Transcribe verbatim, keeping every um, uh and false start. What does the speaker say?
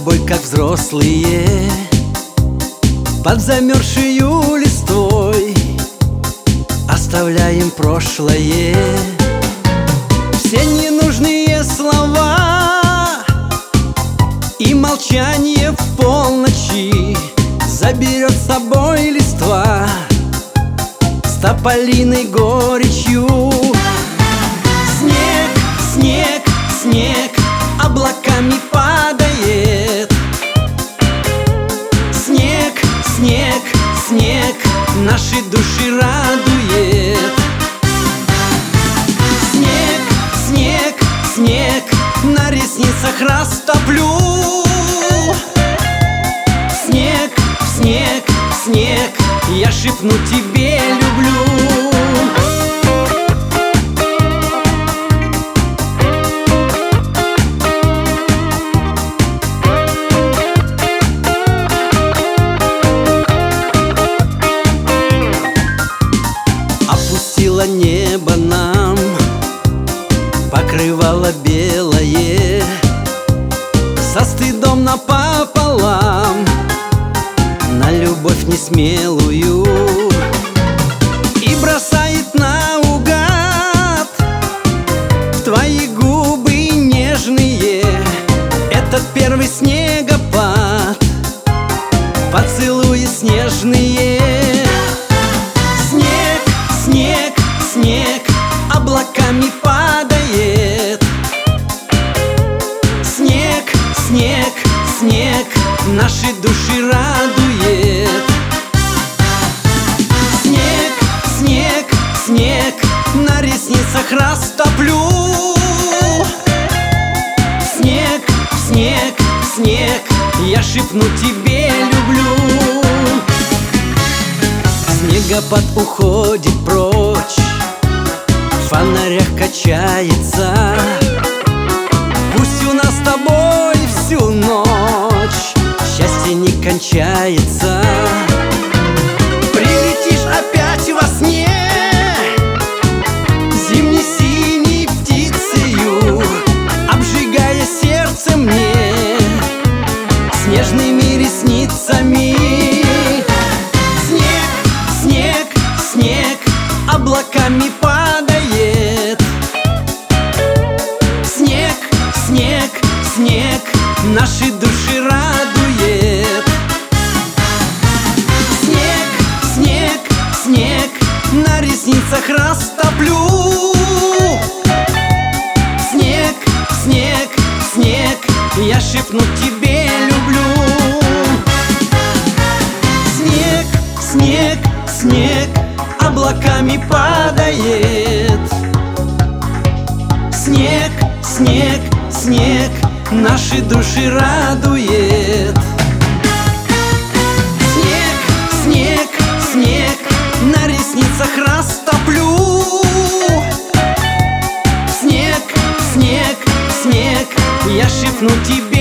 тобой, как взрослые, под замерзшую листвой оставляем прошлое. Все ненужные слова и молчание в полночи заберет с собой листва с тополиной горечью. Снег, снег, снег облаками падает. Снег, снег, снег наши души радует. Снег, снег, снег на ресницах растоплю. Снег, снег, снег я шепну тебе люблю. Опустило небо нам, покрывало белое, со стыдом напополам, на любовь несмелую, и бросает наугад в твои губы нежные этот первый снегопад, поцелуи снежные. Снег, снег, снег облаками падает. Снег, снег, снег наши души радует. Снег, снег, снег на ресницах растоплю. Снег, снег, снег я шепну тебе люблю. Снегопад уходит прочь, в фонарях качается. Пусть у нас с тобой всю ночь счастье не кончается. Прилетишь опять во сне зимне-синей птицею, обжигая сердце мне снежными ресницами. Снег, снег, снег облаками падает. Снег, снег, снег наши души радует. Снег, снег, снег на ресницах растоплю. Снег, снег, снег я шепну тебе люблю. Снег, снег, снег облаками падает. Снег, снег, снег наши души радует. Снег, снег, снег на ресницах растоплю. Снег, снег, снег я шепну тебе